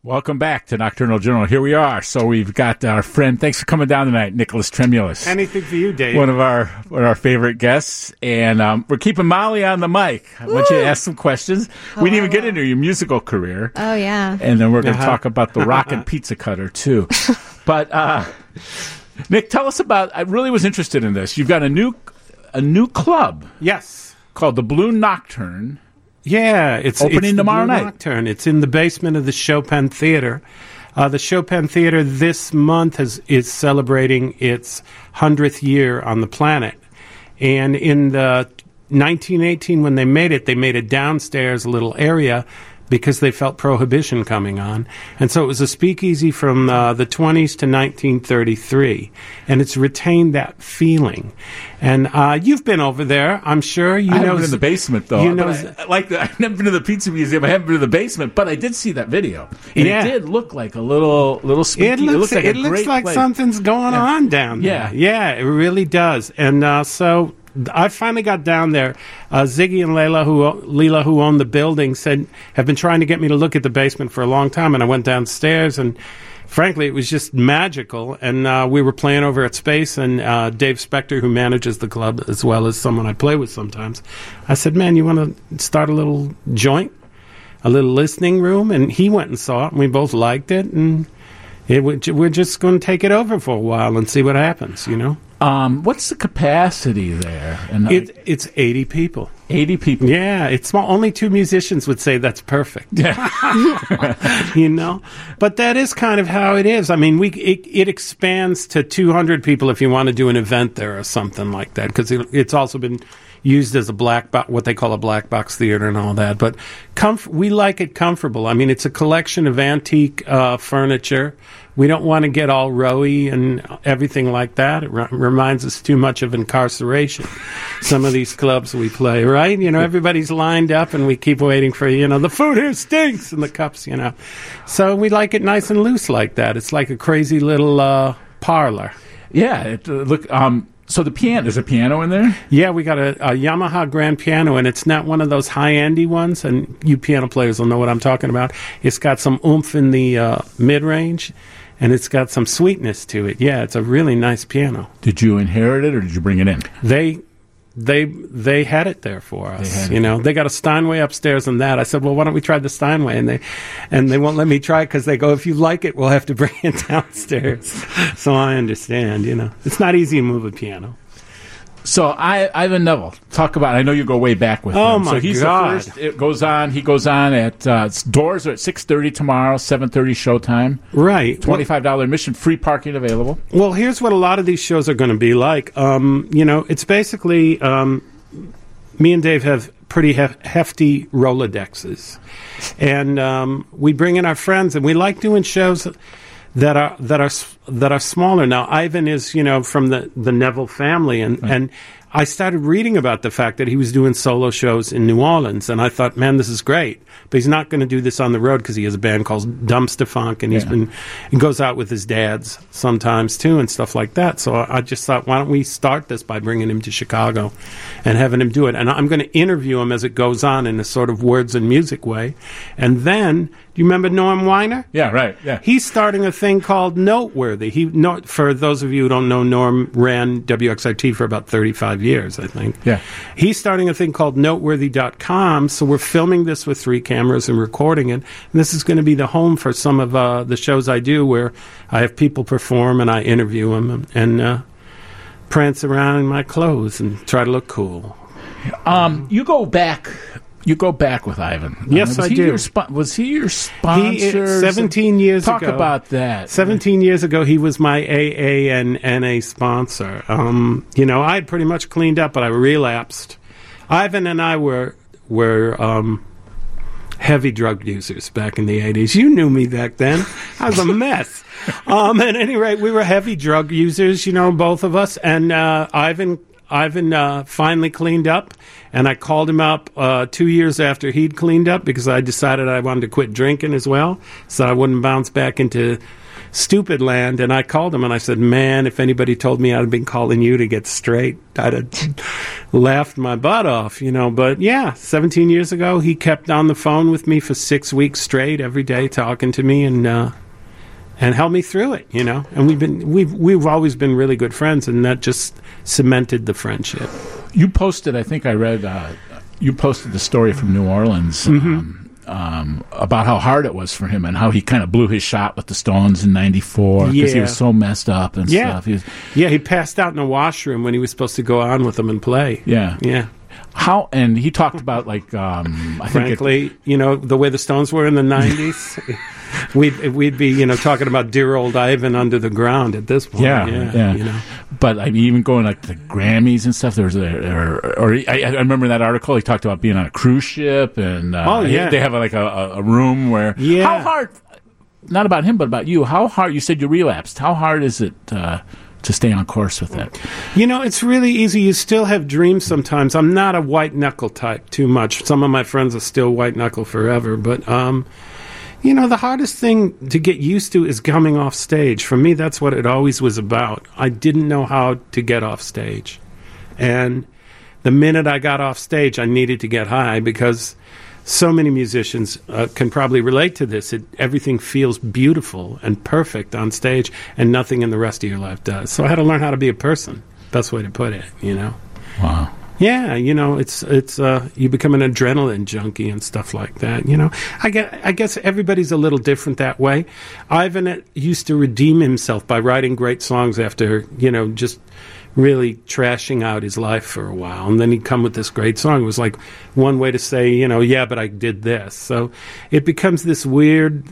Welcome back to Nocturnal Journal. Here we are. So we've got our friend, thanks for coming down tonight, Nicholas Tremulis. Anything for you, Dave. One of our favorite guests. And we're keeping Molly on the mic. I want you to ask some questions. We didn't even get into your musical career. Oh, yeah. And then we're going to talk about the Rockin' Pizza Cutter, too. But, Nick, tell us about, I really was interested in this. You've got a new club. Yes. Called the Blue Nocturne. Yeah, it's opening tomorrow night. Nocturne. It's in the basement of the Chopin Theater. The Chopin Theater this month is celebrating its 100th year on the planet. And in the 1918, when they made a downstairs little area because they felt Prohibition coming on. And so it was a speakeasy from the 20s to 1933. And it's retained that feeling. And you've been over there, I'm sure. I haven't been in the basement, though. I've never been to the Pizza Museum. I haven't been to the basement, but I did see that video. And it did look like a little spooky. It looks like something's going on down there. Yeah, it really does. And so I finally got down there. Ziggy and Leela, who own the building, have been trying to get me to look at the basement for a long time, and I went downstairs, and frankly, it was just magical. And we were playing over at Space, and Dave Spector, who manages the club, as well as someone I play with sometimes, I said, man, you want to start a little joint, a little listening room? And he went and saw it, and we both liked it, and we're just going to take it over for a while and see what happens, you know? What's the capacity there? And it's 80 people. 80 people. Yeah, it's small. Only 2 musicians would say that's perfect. Yeah. You know? But that is kind of how it is. I mean, it expands to 200 people if you want to do an event there or something like that, because it's also been used as a what they call a black box theater and all that. But we like it comfortable. I mean, it's a collection of antique furniture. We don't want to get all rowy and everything like that. It reminds us too much of incarceration. Some of these clubs we play, right? You know, everybody's lined up and we keep waiting for, the food here stinks and the cups, So we like it nice and loose like that. It's like a crazy little parlor. Yeah. So there's a piano in there? Yeah, we got a Yamaha grand piano, and it's not one of those high-endy ones, and you piano players will know what I'm talking about. It's got some oomph in the mid-range, and it's got some sweetness to it. Yeah, it's a really nice piano. Did you inherit it, or did you bring it in? They had it there for us. They got a Steinway upstairs and that. I said, well, why don't we try the Steinway? And they won't let me try it because they go, if you like it, we'll have to bring it downstairs. So I understand, It's not easy to move a piano. So Ivan Neville, talk about. I know you go way back with him. Oh my so he's God! The first, it goes on. He goes on at doors are at 6:30 tomorrow, 7:30 showtime. Right, $25 admission, free parking available. Well, here's what a lot of these shows are going to be like. It's basically me and Dave have pretty hefty Rolodexes, and we bring in our friends, and we like doing shows that are smaller. Now, Ivan is, from the Neville family, and I started reading about the fact that he was doing solo shows in New Orleans, and I thought, man, this is great. But he's not going to do this on the road because he has a band called Dumpster Funk, and he goes out with his dads sometimes too and stuff like that. So I just thought, why don't we start this by bringing him to Chicago and having him do it? And I'm going to interview him as it goes on in a sort of words and music way. And then, do you remember Norm Weiner? Yeah, right. Yeah, he's starting a thing called Noteworthy. For those of you who don't know, Norm ran WXRT for about 35 years, I think. Yeah, he's starting a thing called Noteworthy.com. So we're filming this with 3 cameras and recording it. And this is going to be the home for some of the shows I do, where I have people perform and I interview them and prance around in my clothes and try to look cool. You go back with Ivan. Yes, I do. Was he your sponsor? 17 years ago. Talk about that. 17 years ago, he was my AA and NA sponsor. I had pretty much cleaned up, but I relapsed. Ivan and I were heavy drug users back in the 80s. You knew me back then. I was a mess. At any rate, we were heavy drug users, both of us. And Ivan Ivan finally cleaned up, and I called him up 2 years after he'd cleaned up because I decided I wanted to quit drinking as well, so I wouldn't bounce back into stupid land. And I called him and I said, man, if anybody told me I'd been calling you to get straight, I'd have laughed my butt off, But yeah, 17 years ago, he kept on the phone with me for 6 weeks straight, every day, talking to me and helped me through it, And we've always been really good friends, and that just cemented the friendship. You posted, I think I read, you posted the story from New Orleans. About how hard it was for him and how he kind of blew his shot with the Stones in '94 because he was so messed up and stuff. He passed out in a washroom when he was supposed to go on with them and play. Yeah. How, and he talked about frankly, the way the Stones were in the '90s. We'd be, talking about dear old Ivan under the ground at this point. Yeah. But I mean, even going like the Grammys and stuff. I remember that article. He talked about being on a cruise ship, and they have a room where. Yeah. How hard? Not about him, but about you. How hard? You said you relapsed. How hard is it to stay on course with that? It's really easy. You still have dreams sometimes. I'm not a white knuckle type too much. Some of my friends are still white knuckle forever, but. The hardest thing to get used to is coming off stage. For me, that's what it always was about. I didn't know how to get off stage. And the minute I got off stage, I needed to get high because so many musicians can probably relate to this. Everything feels beautiful and perfect on stage, and nothing in the rest of your life does. So I had to learn how to be a person. Best way to put it, Wow. Yeah, it's you become an adrenaline junkie and stuff like that. I guess everybody's a little different that way. Ivan used to redeem himself by writing great songs after just really trashing out his life for a while, and then he'd come with this great song. It was like one way to say, yeah, but I did this. So it becomes this weird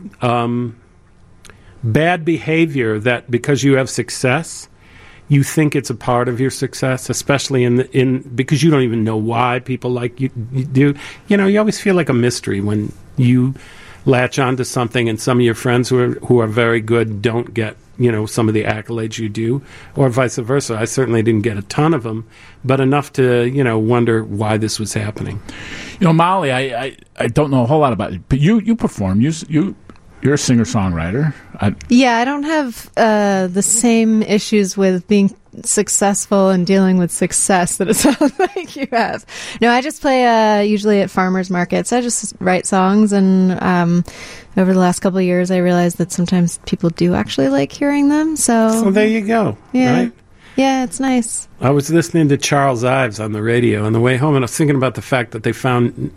bad behavior that because you have success. You think it's a part of your success, especially because you don't even know why people like you do. You always feel like a mystery when you latch onto something, and some of your friends who are very good don't get some of the accolades you do, or vice versa. I certainly didn't get a ton of them, but enough to wonder why this was happening. Molly, I don't know a whole lot about it, but you perform. You're a singer-songwriter. I don't have the same issues with being successful and dealing with success that it sounds like you have. No, I just play usually at farmers markets. I just write songs, and over the last couple of years, I realized that sometimes people do actually like hearing them. So there you go. Yeah. Right? Yeah, it's nice. I was listening to Charles Ives on the radio on the way home, and I was thinking about the fact that they found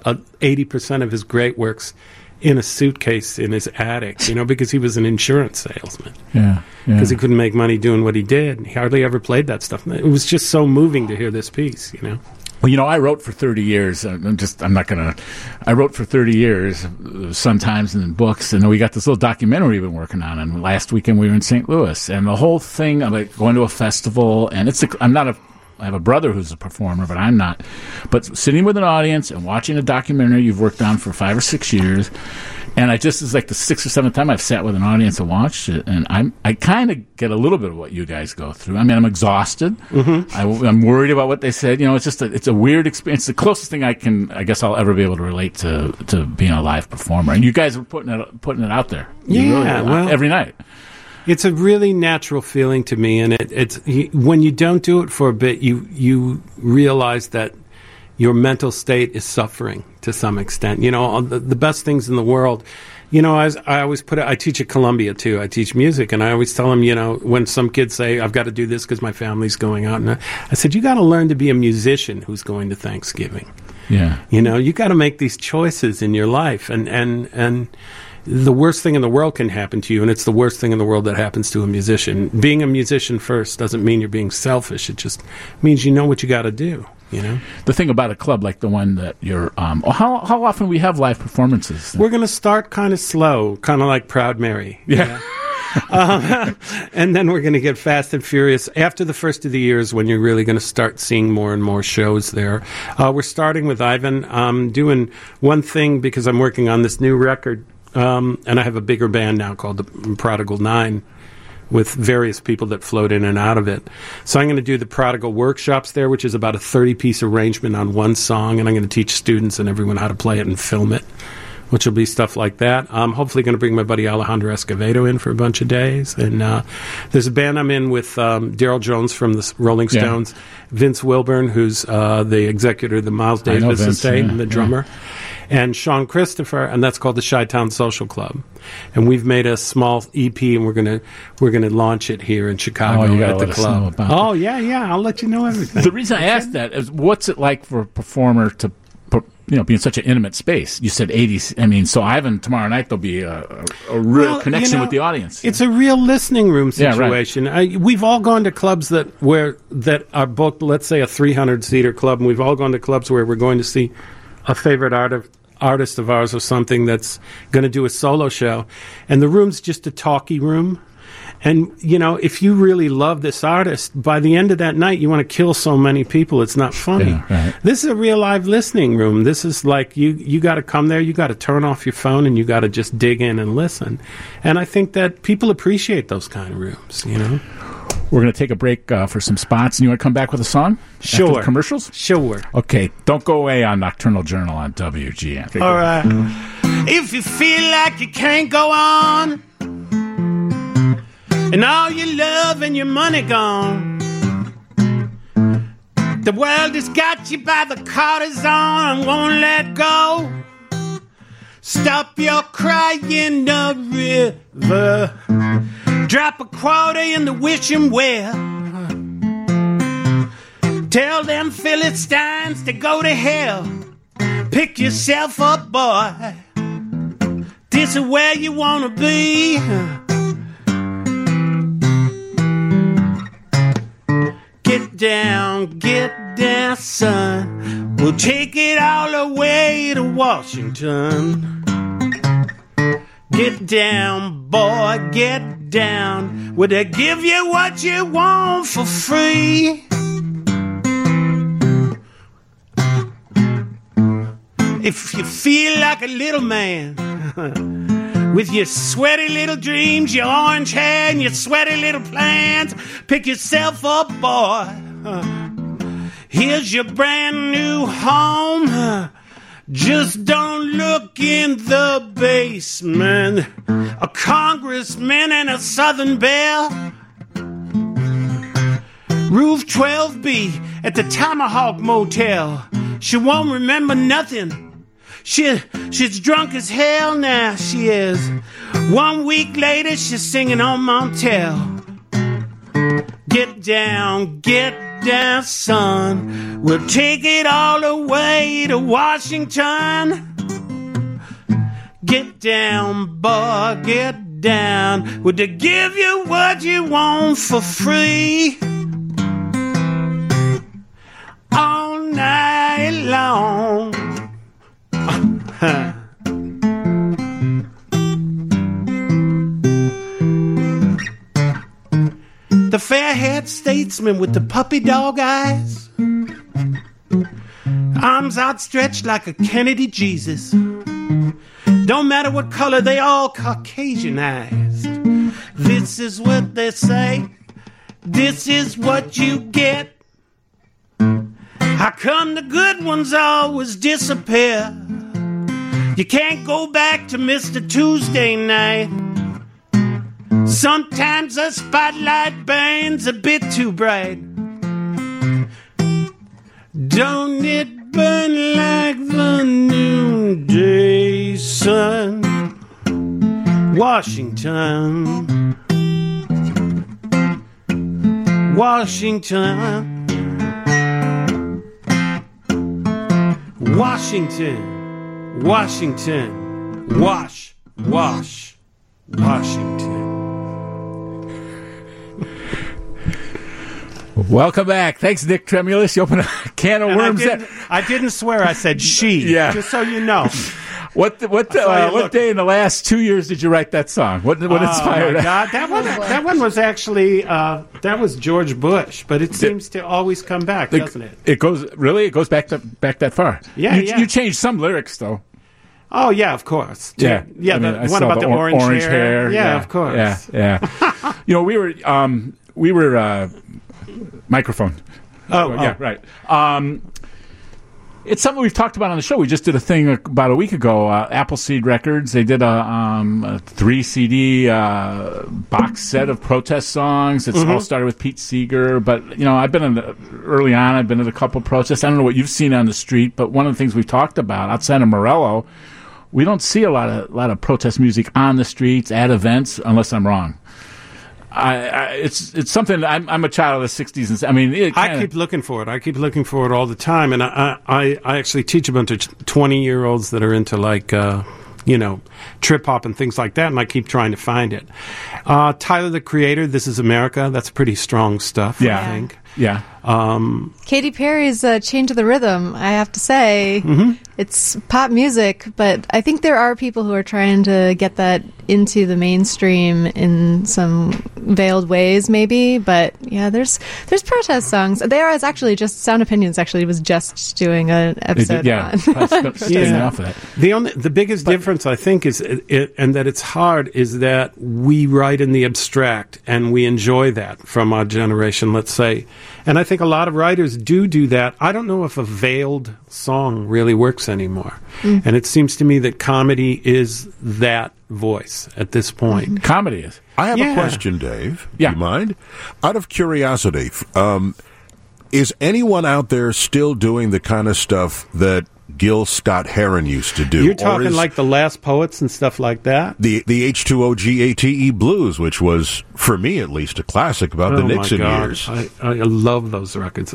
80% of his great works in a suitcase in his attic, because he was an insurance salesman. Yeah. Because he couldn't make money doing what he did. He hardly ever played that stuff. It was just so moving to hear this piece, Well, I wrote for 30 years. I wrote for 30 years, Sun Times and then books, and then we got this little documentary we've been working on. And last weekend we were in St. Louis, and the whole thing, I'm like going to a festival, and I have a brother who's a performer, but I'm not. But sitting with an audience and watching a documentary you've worked on for 5 or 6 years, and it's like the 6th or 7th time I've sat with an audience and watched it, and I kind of get a little bit of what you guys go through. I mean, I'm exhausted. Mm-hmm. I'm worried about what they said. It's just it's a weird experience. It's the closest thing I guess I'll ever be able to relate to being a live performer. And you guys are putting it out there. Every night. It's a really natural feeling to me, and it's when you don't do it for a bit, you realize that your mental state is suffering to some extent. The best things in the world. I always put it. I teach at Columbia too. I teach music, and I always tell them, when some kids say, "I've got to do this because my family's going out," and I said, "You got to learn to be a musician who's going to Thanksgiving." Yeah, you got to make these choices in your life, and. The worst thing in the world can happen to you, and it's the worst thing in the world that happens to a musician. Being a musician first doesn't mean you're being selfish. It just means you know what you got to do, The thing about a club like the one that you're... how often we have live performances? We're going to start kind of slow, kind of like Proud Mary. Yeah. And then we're going to get fast and furious. After the first of the year is when you're really going to start seeing more and more shows there. We're starting with Ivan. I'm doing one thing because I'm working on this new record. And I have a bigger band now called the Prodigal Nine, with various people that float in and out of it. So I'm going to do the Prodigal workshops there, which is about a 30-piece arrangement on one song, and I'm going to teach students and everyone how to play it and film it, which will be stuff like that. I'm hopefully going to bring my buddy Alejandro Escovedo in for a bunch of days. And there's a band I'm in with Daryl Jones from the Rolling Stones, Vince Wilburn, who's the executor of the Miles Davis Estate and the drummer, and Sean Christopher, and that's called the Chi-Town Social Club. And we've made a small EP, and we're gonna launch it here in Chicago at the club. Oh, yeah, I'll let you know everything. The reason I asked that is, what's it like for a performer to be in such an intimate space? You said 80s. I mean, so Ivan, tomorrow night there'll be a real connection with the audience. It's a real listening room situation. Yeah, right. We've all gone to clubs that are booked, let's say a 300-seater club, and we've all gone to clubs where we're going to see a favorite artist of ours or something that's going to do a solo show, and the room's just a talky room. And, if you really love this artist, by the end of that night, you want to kill so many people, it's not funny. Yeah, right. This is a real live listening room. This is like, you got to come there, you got to turn off your phone, and you got to just dig in and listen. And I think that people appreciate those kind of rooms, We're going to take a break for some spots, and you want to come back with a song? Sure. After the commercials? Sure. Okay, don't go away on Nocturnal Journal on WGN. All right. If you feel like you can't go on, and all your love and your money gone, the world has got you by the collars on and won't let go. Stop your crying the river, drop a quarter in the wishing well. Tell them Philistines to go to hell. Pick yourself up, boy. This is where you want to be. Get down, son. We'll take it all the way to Washington. Get down, boy, get down. Will they give you what you want for free? If you feel like a little man with your sweaty little dreams, your orange hair, and your sweaty little plans, pick yourself up, boy. Here's your brand new home. Just don't look in the basement. A congressman and a Southern belle. Roof 12B at the Tomahawk Motel. She won't remember nothing. She's drunk as hell now, she is. 1 week later, she's singing on Montel. Get down, son. We'll take it all the way to Washington. Get down, boy, get down. Would they give you what you want for free? All night long. The fair-haired statesman with the puppy dog eyes, arms outstretched like a Kennedy Jesus. Don't matter what color, they all Caucasianized. This is what they say, this is what you get. How come the good ones always disappear? You can't go back to Mr. Tuesday night. Sometimes the spotlight burns a bit too bright. Don't it burn like the noonday sun? Washington, Washington, Washington, Washington, Washington. Welcome back. Thanks, Nick Tremulis. You opened a can of worms. I didn't swear. I said she. Yeah. Just so you know. What day in the last 2 years did you write that song? What inspired that? That one was actually that was George Bush, but it seems to always come back, doesn't it? It goes back that far. Yeah, you changed some lyrics though. Oh yeah, of course. Yeah. The one about the orange hair. Yeah, of course. Yeah. You know, we were microphone. Yeah, right. It's something we've talked about on the show. We just did a thing about a week ago. Appleseed Records, they did a 3 CD box set of protest songs. It's all started with Pete Seeger. But, you know, I've been early on, I've been at a couple protests. I don't know what you've seen on the street, but one of the things we've talked about outside of Morello, we don't see a lot of protest music on the streets, at events, unless I'm wrong. It's something. I'm a child of the '60s, and I mean, I keep looking for it. I keep looking for it all the time, and I actually teach a bunch of 20-year-olds that are into like trip hop and things like that, and I keep trying to find it. Tyler, the Creator, This Is America. That's pretty strong stuff. Yeah. I think. Yeah. Katy Perry's Change of the Rhythm, I have to say. It's pop music, but I think there are people who are trying to get that into the mainstream in some veiled ways, maybe. But yeah, there's protest songs. It's actually just Sound Opinions actually was just doing an episode on. Off of that. The biggest difference, I think, is and that it's hard, is that we write in the abstract and we enjoy that from our generation, let's say. And I think a lot of writers do that. I don't know if a veiled song really works anymore. And it seems to me that comedy is that voice at this point. Comedy is. I have a question, Dave. Yeah. Do you mind? Out of curiosity, is anyone out there still doing the kind of stuff that Gil Scott-Heron used to do? You're talking like the Last Poets and stuff like that? The H2OGATE Blues, which was, for me at least, a classic about the Nixon years. I love those records.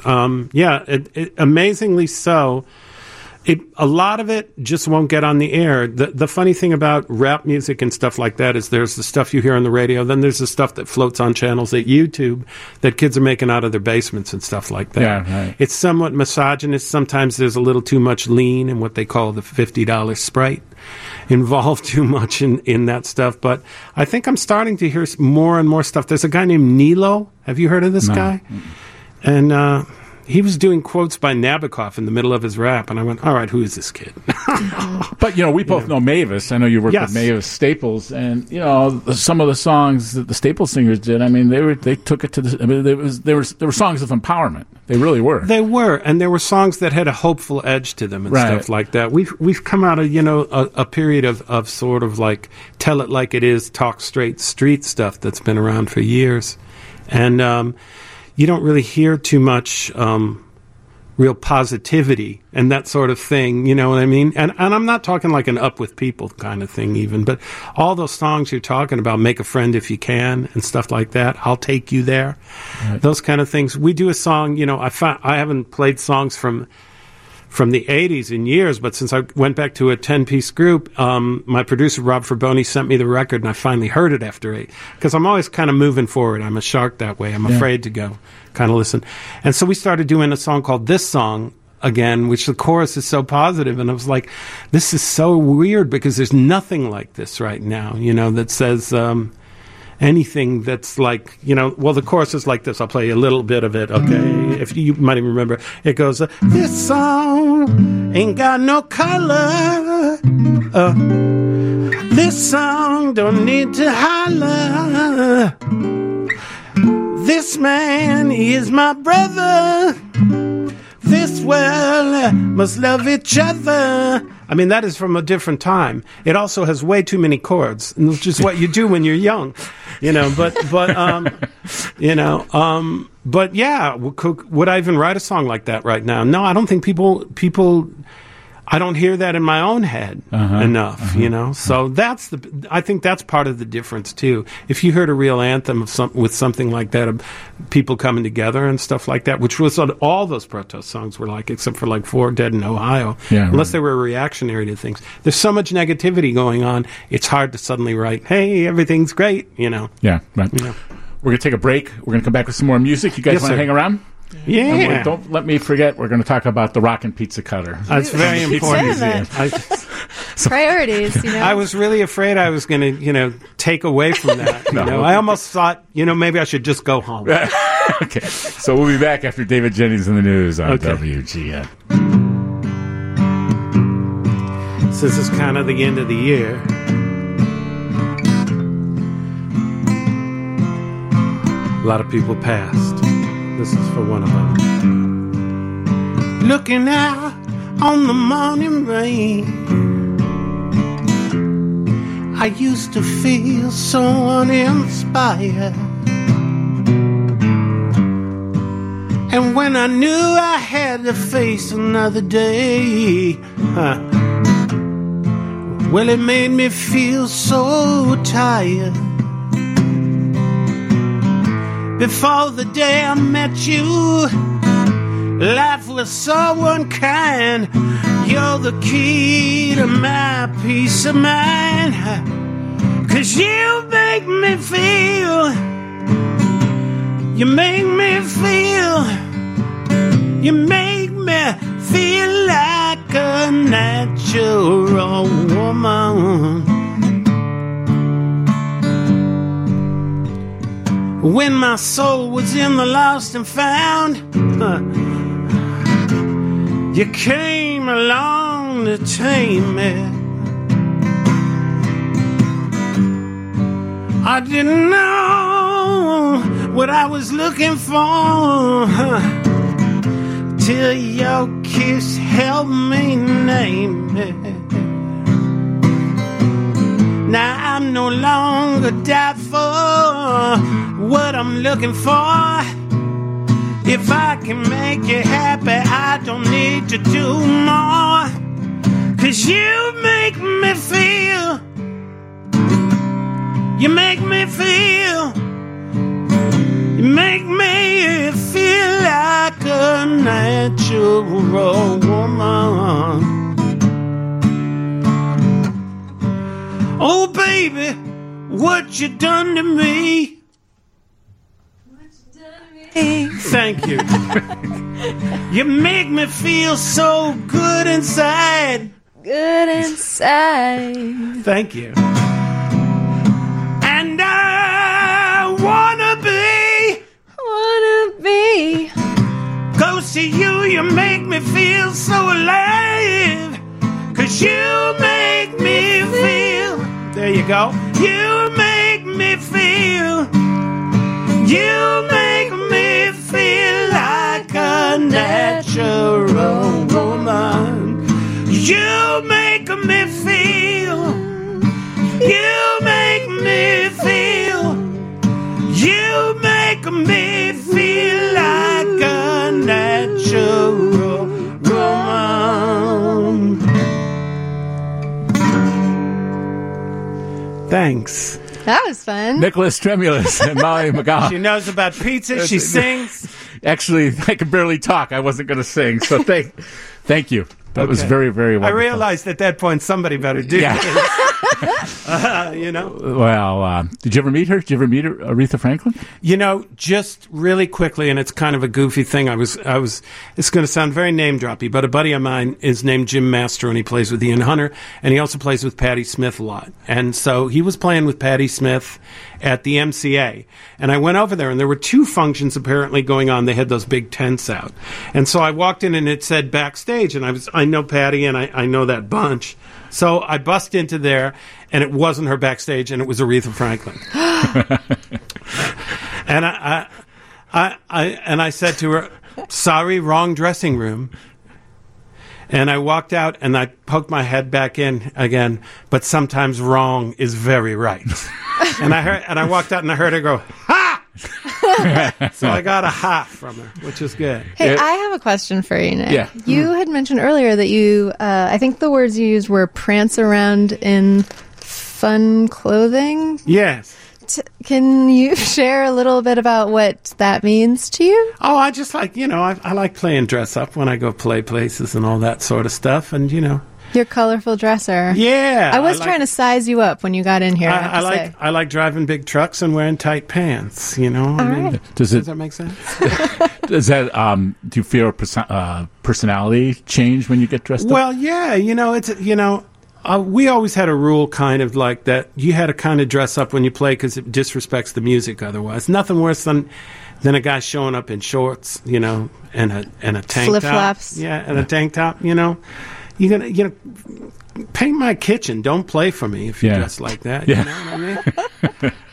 Amazingly so. A lot of it just won't get on the air. The funny thing about rap music and stuff like that is there's the stuff you hear on the radio, then there's the stuff that floats on channels at YouTube that kids are making out of their basements and stuff like that. Yeah, right. It's somewhat misogynist. Sometimes there's a little too much lean and what they call the $50 Sprite involved too much in that stuff. But I think I'm starting to hear more and more stuff. There's a guy named Nilo. Have you heard of this guy? And he was doing quotes by Nabokov in the middle of his rap, and I went, all right, who is this kid? But, we both know Mavis. I know you worked with Mavis Staples, and, some of the songs that the Staples singers did, I mean, they took it to the... I mean, there were songs of empowerment. They really were. They were, and there were songs that had a hopeful edge to them and stuff like that. We've come out of, a period of sort of like tell it like it is, talk straight street stuff that's been around for years. And... you don't really hear too much real positivity and that sort of thing, you know what I mean? And I'm not talking like an Up With People kind of thing even, but all those songs you're talking about, Make a Friend If You Can and stuff like that, I'll Take You There, those kind of things. We do a song, I haven't played songs from the 80s in years, but since I went back to a 10-piece group, my producer, Rob Fraboni, sent me the record, and I finally heard it after 8. Because I'm always kind of moving forward. I'm a shark that way. I'm afraid to go kind of listen. And so we started doing a song called This Song again, which the chorus is so positive, and I was like, this is so weird because there's nothing like this right now, that says... anything that's like, the chorus is like this. I'll play you a little bit of it, okay? If you might even remember. It goes, this song ain't got no color. This song don't need to holler. This man is my brother. This world must love each other. I mean, that is from a different time. It also has way too many chords, which is what you do when you're young, But yeah, would I even write a song like that right now? No, I don't think people. I don't hear that in my own head enough, So I think that's part of the difference too. If you heard a real anthem with something like that, of people coming together and stuff like that, which was what all those protest songs were like, except for like For Dead in Ohio, unless they were reactionary to things. There's so much negativity going on. It's hard to suddenly write, "Hey, everything's great," Yeah, right. We're gonna take a break. We're gonna come back with some more music. You guys want to hang around? Yeah. And don't let me forget, we're going to talk about the Rockin' Pizza Cutter. That's very important. Priorities, I was really afraid I was going to, take away from that. I almost thought, maybe I should just go home. Okay. So we'll be back after David Jennings in the news on WGN. So this is kind of the end of the year. A lot of people passed. This is for one of them. Looking out on the morning rain, I used to feel so uninspired. And when I knew I had to face another day, well, it made me feel so tired. Before the day I met you, life was so unkind. You're the key to my peace of mind. 'Cause you make me feel, you make me feel, you make me feel like a natural woman. When my soul was in the lost and found, you came along to tame me. I didn't know what I was looking for till your kiss helped me name it. Now I'm no longer doubtful what I'm looking for. If I can make you happy, I don't need to do more. 'Cause you make me feel, you make me feel, you make me feel like a natural woman. Oh, baby, what you done to me? Thank you. You make me feel so good inside. Good inside. Thank you. And I wanna be close to you. You make me feel so alive. 'Cause you make me feel. There you go. You make me feel. You make me feel like a natural woman. You make me feel. You make me feel. You make me feel like a natural woman. Thanks. That was fun. Nicholas Tremulous and Molly McGowan. She knows about pizza. She sings. Actually, I can barely talk. I wasn't going to sing. So thank you. That was very, very wonderful. I realized at that point somebody better do this. You know? Well, did you ever meet her? Did you ever meet Aretha Franklin? You know, just really quickly, and it's kind of a goofy thing. I was. It's going to sound very name droppy, but a buddy of mine is named Jim Mastro, and he plays with Ian Hunter, and he also plays with Patti Smith a lot. And so he was playing with Patti Smith at the MCA, and I went over there, and there were two functions apparently going on. They had those big tents out, and so I walked in, and it said backstage, and I know Patti, and I know that bunch. So I bust into there, and it wasn't her backstage, and it was Aretha Franklin. And I said to her, "Sorry, wrong dressing room." And I walked out, and I poked my head back in again. But sometimes wrong is very right. And I walked out, and I heard her go, "Ha!" So I got a ha from her, which is good. Hey, I have a question for you, Nick. Yeah. You had mentioned earlier that you, I think the words you used were prance around in fun clothing. Yes. Can you share a little bit about what that means to you? Oh, I just like, I like playing dress up when I go play places and all that sort of stuff. And, Your colorful dresser. Yeah. I was trying to size you up when you got in here. I like driving big trucks and wearing tight pants, All right. Does that make sense? Does that, do you feel a personality change when you get dressed up? Well, yeah, we always had a rule kind of like that. You had to kind of dress up when you play because it disrespects the music otherwise. Nothing worse than a guy showing up in shorts, and a tank top. Flip-flops. Yeah, and a tank top, You're gonna, paint my kitchen. Don't play for me if you dress like that. Yeah. You know what I mean?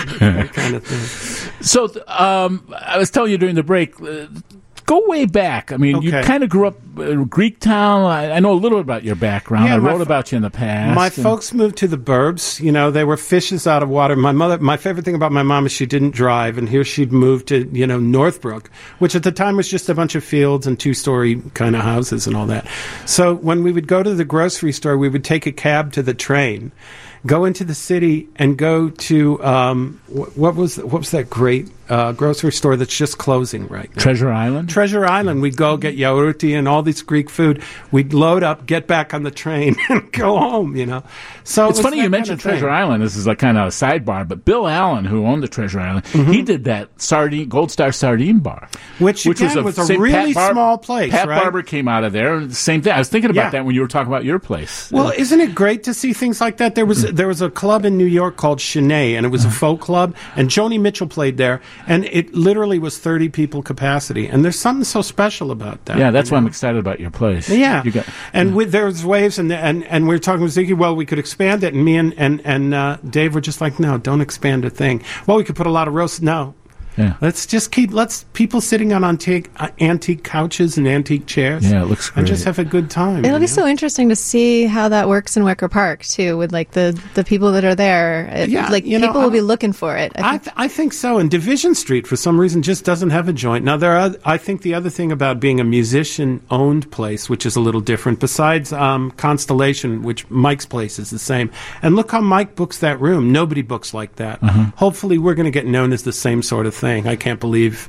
that kind of thing. So I was telling you during the break, go way back. I mean, you kind of grew up Greek town. I know a little about your background. Yeah, I wrote about you in the past. My folks moved to the burbs. You know, they were fishes out of water. My favorite thing about my mom is she didn't drive, and here she'd moved to, Northbrook, which at the time was just a bunch of fields and 2-story kind of houses and all that. So when we would go to the grocery store, we would take a cab to the train, go into the city, and go to what was that great grocery store that's just closing right now? Treasure Island? Treasure Island. We'd go get yaourti and all this Greek food. We'd load up, get back on the train, and go home, So it's funny you mentioned Treasure Island. This is like kind of a sidebar, but Bill Allen, who owned the Treasure Island, he did that Gold Star Sardine Bar. Which again, was a really small place, Pat right? Barber came out of there. The same thing. I was thinking about that when you were talking about your place. Well, isn't it great to see things like that? There was a club in New York called Chenet, and it was a folk club, and Joni Mitchell played there, and it literally was 30 people capacity. And there's something so special about that. Yeah, that's why I'm excited about your place. Yeah. There was waves, and we were talking with Ziggy, well, we could expand it, and me and Dave were just like, no, don't expand a thing. Well, we could put a lot of roast. No. Yeah. Let's people sitting on antique couches and antique chairs. Yeah, it looks great. And just have a good time. It'll be so interesting to see how that works in Wicker Park too, with like the people that are there. People will be looking for it. I think so. And Division Street, for some reason, just doesn't have a joint. Now I think the other thing about being a musician-owned place, which is a little different, besides Constellation, which Mike's place is the same. And look how Mike books that room. Nobody books like that. Hopefully, we're going to get known as the same sort of thing. I can't believe,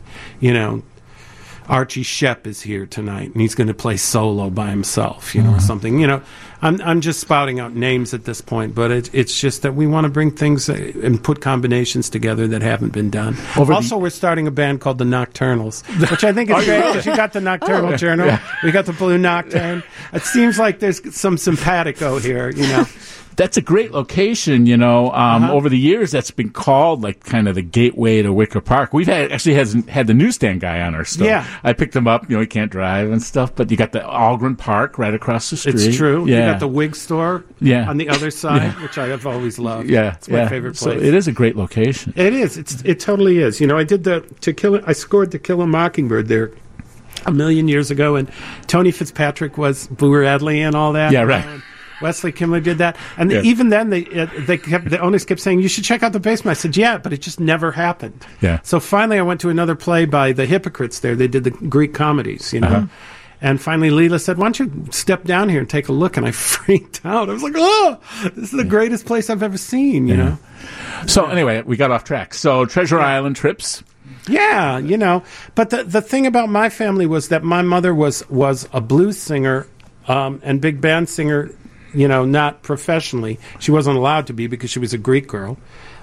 Archie Shepp is here tonight, and he's going to play solo by himself, or something. I'm just spouting out names at this point, but it's just that we want to bring things and put combinations together that haven't been done. We're starting a band called the Nocturnals, which I think is great because you got the Nocturnal Journal, we got the Blue Nocturne. It seems like there's some simpatico here, That's a great location, Over the years, that's been called like kind of the gateway to Wicker Park. We've had the newsstand guy on our stuff. Yeah. I picked him up. He can't drive and stuff, but you got the Algren Park right across the street. It's true. Yeah. You got the wig store on the other side, which I have always loved. Yeah. It's my favorite place. So it is a great location. It is. It totally is. I did I scored To Kill a Mockingbird there a million years ago, and Tony Fitzpatrick was Boo Radley and all that. Yeah, right. Wesley Kimler did that, and even then, the owners kept saying, "You should check out the basement." I said, "Yeah," but it just never happened. Yeah. So finally, I went to another play by the Hypocrites. There, they did the Greek comedies, And finally, Leela said, "Why don't you step down here and take a look?" And I freaked out. I was like, "Oh, this is the greatest place I've ever seen." You know. So anyway, we got off track. So Treasure Island trips. Yeah, But the thing about my family was that my mother was a blues singer and big band singer. Not professionally. She wasn't allowed to be because she was a Greek girl.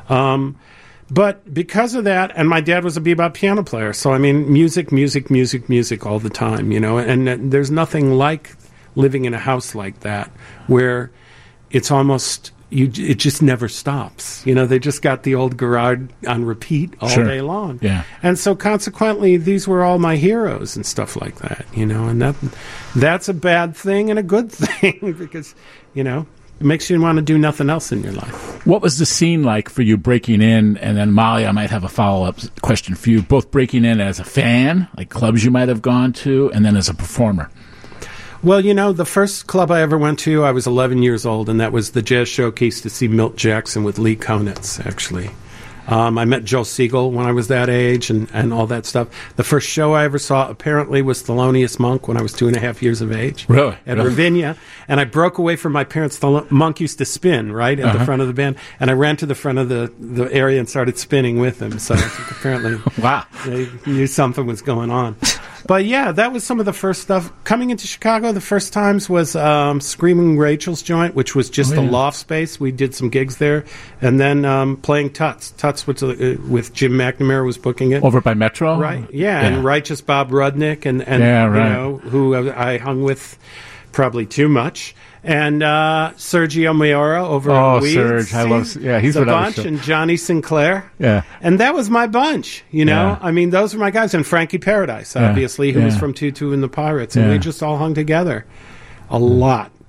But because of that, and my dad was a bebop piano player, so I mean, music all the time, and there's nothing like living in a house like that where it's almost, it just never stops. They just got the old Garage on repeat all day long. Yeah. And so consequently, these were all my heroes and stuff like that, and that's a bad thing and a good thing because, it makes you want to do nothing else in your life. What was the scene like for you breaking in? And then Molly, I might have a follow-up question for you. Both breaking in as a fan, like clubs you might have gone to, and then as a performer. Well, the first club I ever went to, I was 11 years old, and that was the Jazz Showcase to see Milt Jackson with Lee Konitz, actually. I met Joe Siegel when I was that age and all that stuff. The first show I ever saw, apparently, was Thelonious Monk when I was 2.5 years of age. Really? At Ravinia. And I broke away from my parents. The Monk used to spin, right, at the front of the band. And I ran to the front of the area and started spinning with him. So apparently wow, they knew something was going on. But yeah, that was some of the first stuff. Coming into Chicago, the first times was Screaming Rachel's joint, which was just a loft space. We did some gigs there. And then playing Tuts. Tuts with Jim McNamara was booking it. Over by Metro? Right, yeah. And Righteous Bob Rudnick, and who I hung with probably too much. And Sergio Mayora over at Weeds. Serge, I love. Yeah, he's the bunch, and Johnny Sinclair. Yeah, and that was my bunch. I mean, those were my guys, and Frankie Paradise, obviously, who was from Tutu and the Pirates, and we just all hung together a lot.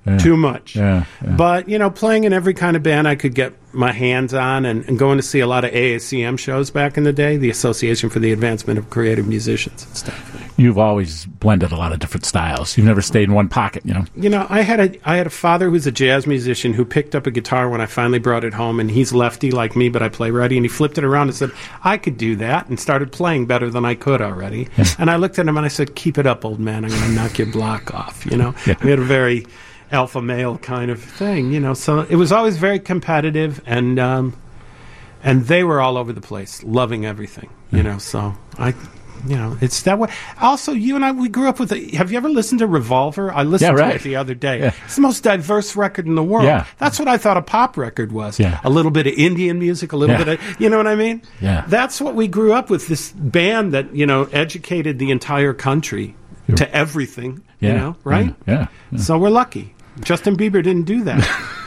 Too much. Yeah. But, playing in every kind of band I could get my hands on and going to see a lot of AACM shows back in the day, the Association for the Advancement of Creative Musicians and stuff. You've always blended a lot of different styles. You've never stayed in one pocket, I had a father who's a jazz musician who picked up a guitar when I finally brought it home, and he's lefty like me, but I play righty, and he flipped it around and said, I could do that, and started playing better than I could already. Yeah. And I looked at him and I said, keep it up, old man. I'm going to knock your block off, Yeah. We had a very alpha male kind of thing, so it was always very competitive, and they were all over the place, loving everything, so it's that way. Also, you and I, we grew up with have you ever listened to Revolver? I listened to it the other day. Yeah. It's the most diverse record in the world. Yeah. That's what I thought a pop record was. Yeah. A little bit of Indian music, a little bit of, you know what I mean? Yeah. That's what we grew up with, this band that, educated the entire country to everything, right? Yeah. So we're lucky. Justin Bieber didn't do that.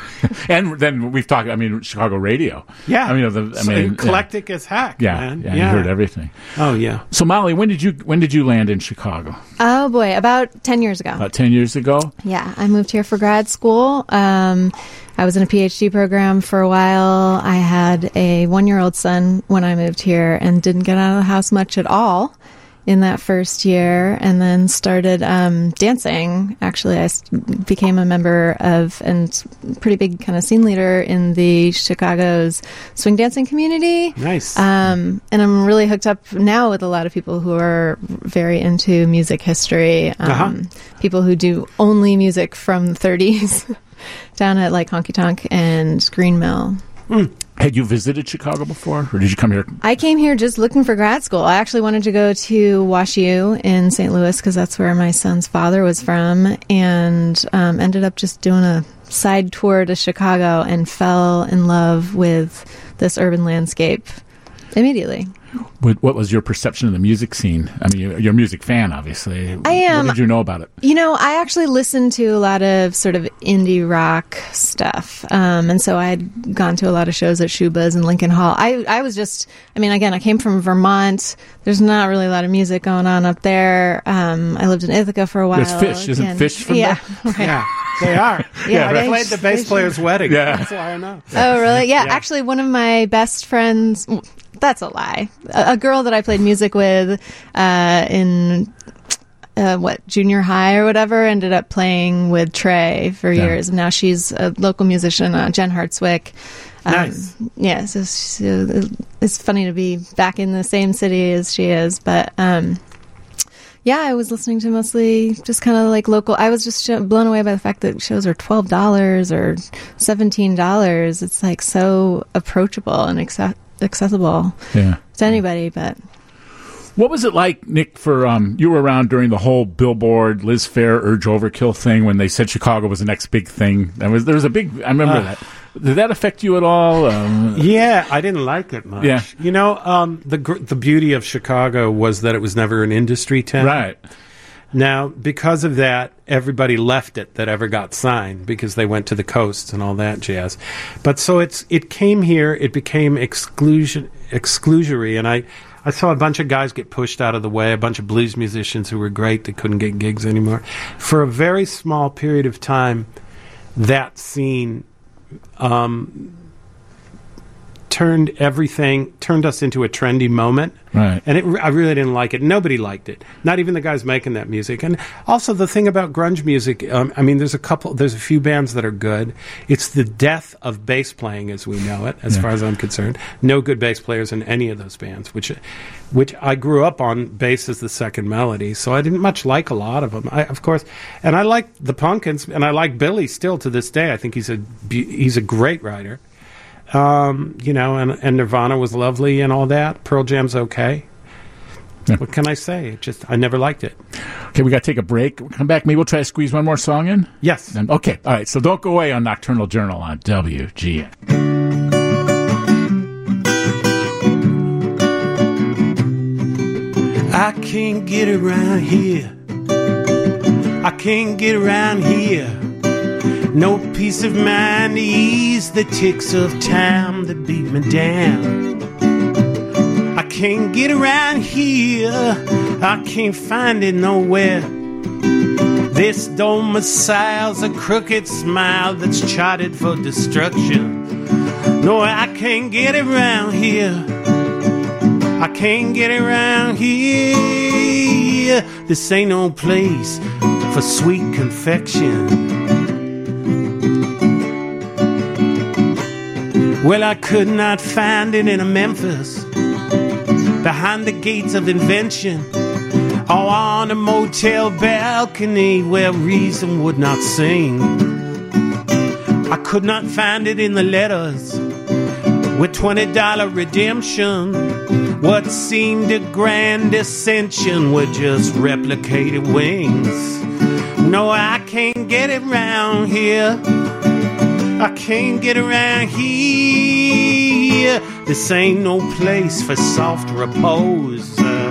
And then we've talked, Chicago radio. Yeah. Eclectic as heck, yeah, man. Yeah, you heard everything. Oh, yeah. So, Molly, when did you land in Chicago? Oh, boy, about 10 years ago. About 10 years ago? Yeah, I moved here for grad school. I was in a PhD program for a while. I had a 1-year-old son when I moved here and didn't get out of the house much at all in that first year, and then started dancing. Actually, I became a member of and pretty big kind of scene leader in the Chicago's swing dancing community. Nice. And I'm really hooked up now with a lot of people who are very into music history, people who do only music from the 30s down at like Honky Tonk and Green Mill. Had you visited Chicago before, or did you come here? I came here just looking for grad school. I actually wanted to go to WashU in St. Louis because that's where my son's father was from, and ended up just doing a side tour to Chicago and fell in love with this urban landscape immediately. What was your perception of the music scene? You're a music fan, obviously. I am. What did you know about it? I actually listened to a lot of sort of indie rock stuff. And so I had gone to a lot of shows at Shuba's and Lincoln Hall. I was just, again, I came from Vermont. There's not really a lot of music going on up there. I lived in Ithaca for a while. There's Fish. Isn't Fish from there? Right. Yeah, they are. Yeah, I played the bass player's wedding. Yeah. That's why I know. Oh, really? Yeah. Actually, one of my best friends... That's a lie. A girl that I played music with in junior high or whatever ended up playing with Trey for years, and now she's a local musician, Jen Hartswick. Nice. Yeah, so it's funny to be back in the same city as she is, but yeah, I was listening to mostly just kind of like local. I was just blown away by the fact that shows are $12 or $17. It's like so approachable and accessible to anybody. But what was it like, Nick, for you were around during the whole Billboard, Liz Phair, Urge Overkill thing when they said Chicago was the next big thing? There was a big, I remember that. Did that affect you at all? Yeah, I didn't like it much. Yeah. The beauty of Chicago was that it was never an industry town. Right. Now, because of that, everybody left it that ever got signed because they went to the coast and all that jazz. But so it came here, it became exclusory, and I saw a bunch of guys get pushed out of the way, a bunch of blues musicians who were great that couldn't get gigs anymore. For a very small period of time, that scene turned us into a trendy moment. Right. And I really didn't like it. Nobody liked it. Not even the guys making that music. And also the thing about grunge music, there's a few bands that are good. It's the death of bass playing as we know it, as far as I'm concerned. No good bass players in any of those bands, which I grew up on bass as the second melody, so I didn't much like a lot of them. I liked the Pumpkins, and I like Billy still to this day. I think he's a great writer. And Nirvana was lovely and all that. Pearl Jam's okay. Yeah. What can I say? I never liked it. Okay, we got to take a break. We'll come back. Maybe we'll try to squeeze one more song in? Yes. Okay, all right. So don't go away on Nocturnal Journal on WGN. I can't get around here. I can't get around here. No peace of mind to ease the ticks of time that beat me down. I can't get around here. I can't find it nowhere. This domicile's a crooked smile that's charted for destruction. No, I can't get around here. I can't get around here. This ain't no place for sweet confection. Well, I could not find it in a Memphis, behind the gates of invention, or on a motel balcony where reason would not sing. I could not find it in the letters with $20 redemption. What seemed a grand ascension were just replicated wings. No, I can't get it round here. I can't get around here. This ain't no place for soft repose.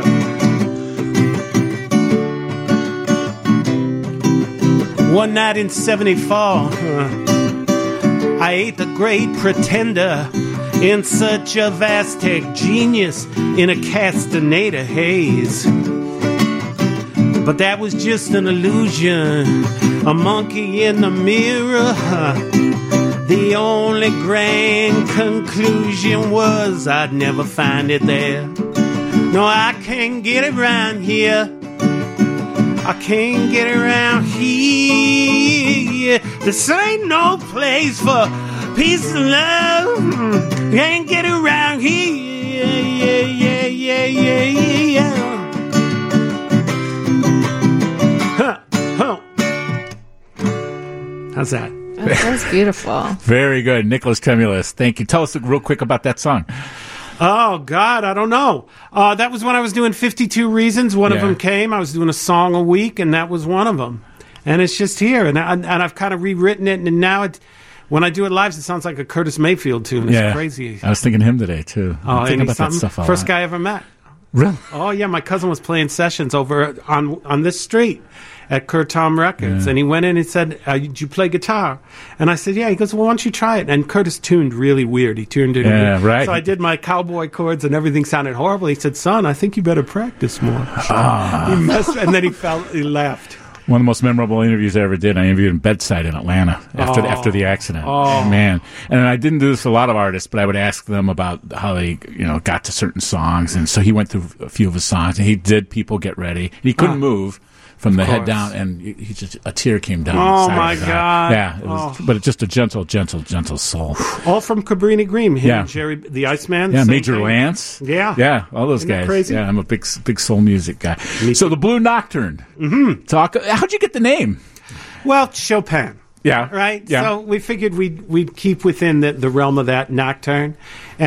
One night in 74, I ate the Great Pretender in search of Aztec genius in a Castaneda haze. But that was just an illusion, a monkey in the mirror. The only grand conclusion was I'd never find it there. No, I can't get around here. I can't get around here. This ain't no place for peace and love. Can't get around here. Yeah. Huh. How's that? That's beautiful. Very good. Nicholas Tremulous. Thank you. Tell us real quick about that song. Oh, God, I don't know. That was when I was doing 52 Reasons. One of them came. I was doing a song a week, and that was one of them. And it's just here. And I've kind of rewritten it, and now when I do it live, it sounds like a Curtis Mayfield tune. It's crazy. I was thinking him today, too. I'm thinking about that stuff a lot. First guy I ever met. Really? Oh, yeah. My cousin was playing sessions over on this street at Kurt Tom Records. And he went in and said, did you play guitar? And I said, yeah. He goes, well, why don't you try it? And Curtis tuned really weird. He tuned it. Yeah, right. So I did my cowboy chords and everything sounded horrible. He said, son, I think you better practice more. He messed, and then he laughed. One of the most memorable interviews I ever did. I interviewed him bedside in Atlanta after the accident. Oh man! And I didn't do this with a lot of artists, but I would ask them about how they got to certain songs. And so he went through a few of his songs, and he did "People Get Ready." He couldn't move from the head down, and he just a tear came down. Oh my God! Yeah, it was, but it's just a gentle soul. All from Cabrini Green. Him and Jerry the Iceman. Yeah, Major Lance. Yeah, all those guys. Crazy? Yeah, I'm a big soul music guy. So the Blue Nocturne. Mm-hmm. How'd you get the name? Well, Chopin. Yeah. Right? Yeah. So we figured we'd keep within the realm of that nocturne.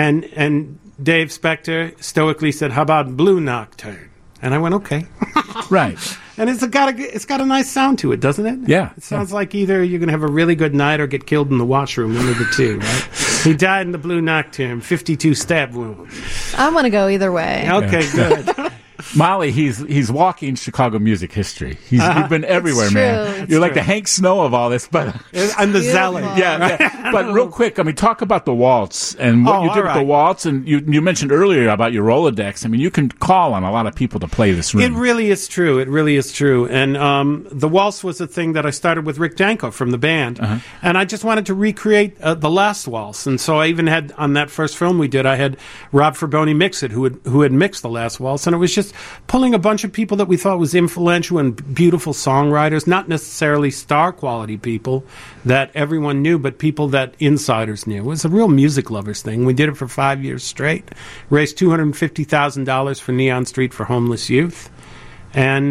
And Dave Spector stoically said, how about Blue Nocturne? And I went, okay. Right. And it's got a nice sound to it, doesn't it? Yeah. It sounds like either you're going to have a really good night or get killed in the washroom, one of the two, right? He died in the Blue Nocturne, 52 stab wounds. I want to go either way. Okay, good. Molly, he's walking Chicago music history. You've been everywhere, man. You're like the Hank Snow of all this, but I'm the zealot. Yeah. But real quick, talk about the waltz and what you did with the waltz. And you mentioned earlier about your Rolodex. You can call on a lot of people to play this room. It really is true. And the waltz was a thing that I started with Rick Danko from the band, and I just wanted to recreate the last waltz. And so I even had on that first film we did, I had Rob Fraboni mix it, who had mixed the last waltz, and it was just pulling a bunch of people that we thought was influential and beautiful songwriters, not necessarily star quality people that everyone knew, but people that insiders knew. It was a real music lovers thing. We did it for 5 years straight, raised $250,000 for Neon Street for homeless youth. And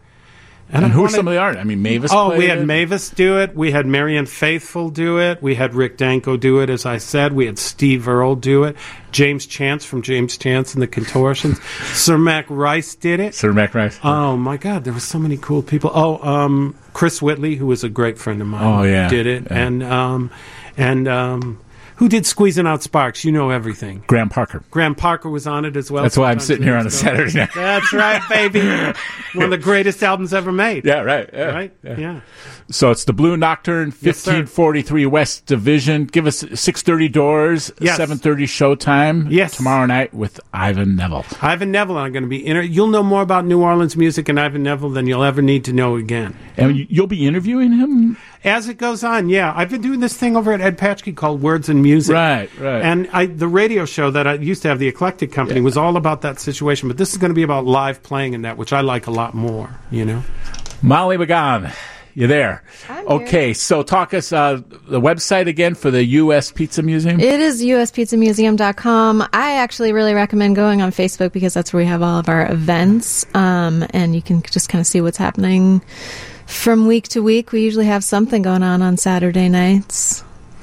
who are some of the artists? Mavis played we had it. Mavis do it. We had Marianne Faithfull do it. We had Rick Danko do it, as I said. We had Steve Earle do it. James Chance from James Chance and the Contortions. Sir Mac Rice did it. Sir Mac Rice. Oh, my God. There were so many cool people. Chris Whitley, who was a great friend of mine, did it. Yeah. And Who did Squeezing Out Sparks? You know everything. Graham Parker. Graham Parker was on it as well. That's why I'm sitting here on a Saturday night. That's right, baby. One of the greatest albums ever made. Yeah, right. Yeah, Right? Yeah. So it's the Blue Nocturne, Yes, sir. 1543 West Division. Give us 6:30 doors, Yes. 7:30 showtime. Yes. Tomorrow night with Ivan Neville. Ivan Neville, I'm going to be you'll know more about New Orleans music and Ivan Neville than you'll ever need to know again. And you'll be interviewing him? As it goes on, yeah. I've been doing this thing over at Ed Patchke called Words and Music. Right. And the radio show that I used to have, the Eclectic Company, was all about that situation. But this is going to be about live playing in that, which I like a lot more, you know? Molly McGowan, you there? I'm Okay, here. so talk us the website again for the U.S. Pizza Museum. It is uspizzamuseum.com. I actually really recommend going on Facebook because that's where we have all of our events, and you can just kind of see what's happening from week to week. We usually have something going on Saturday nights.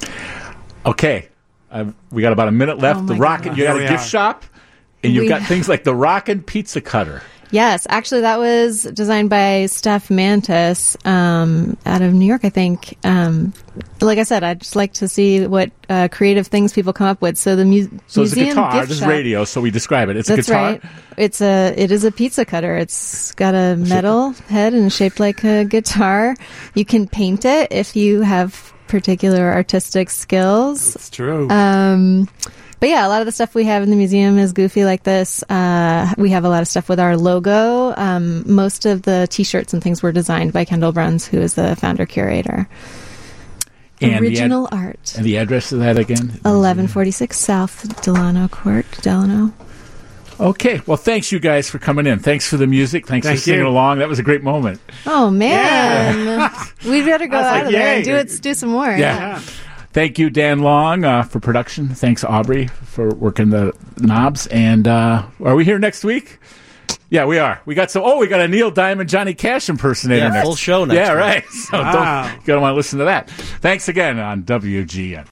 Okay, we got about a minute left. Oh The my Rockin', gosh. you got Here a we gift are. shop, and you've We- got things like the Rockin' Pizza Cutter. Yes, actually, that was designed by Steph Mantis out of New York, I think. Like I said, I'd just like to see what creative things people come up with. So the So it's a museum guitar. gift This is shop- radio, so we describe it. It's That's a guitar. right. It is a pizza cutter. It's got a metal head and shaped like a guitar. You can paint it if you have particular artistic skills. It's true. But yeah, a lot of the stuff we have in the museum is goofy like this. We have a lot of stuff with our logo. Most of the T-shirts and things were designed by Kendall Bruns, who is the founder curator. And Original art. And the address of that again? 1146 South Delano Court, Delano. Okay. Well, thanks, you guys, for coming in. Thanks for the music. Thanks Thank for singing you. along. That was a great moment. Oh man, we better go I was out like, of there yay. and do some more. Yeah. Thank you, Dan Long, for production. Thanks, Aubrey, for working the knobs. And are we here next week? Yeah, we are. We got a Neil Diamond, Johnny Cash impersonator Yeah, next. full show next Yeah, week. right. So Wow. you're gonna want to listen to that. Thanks again on WGN.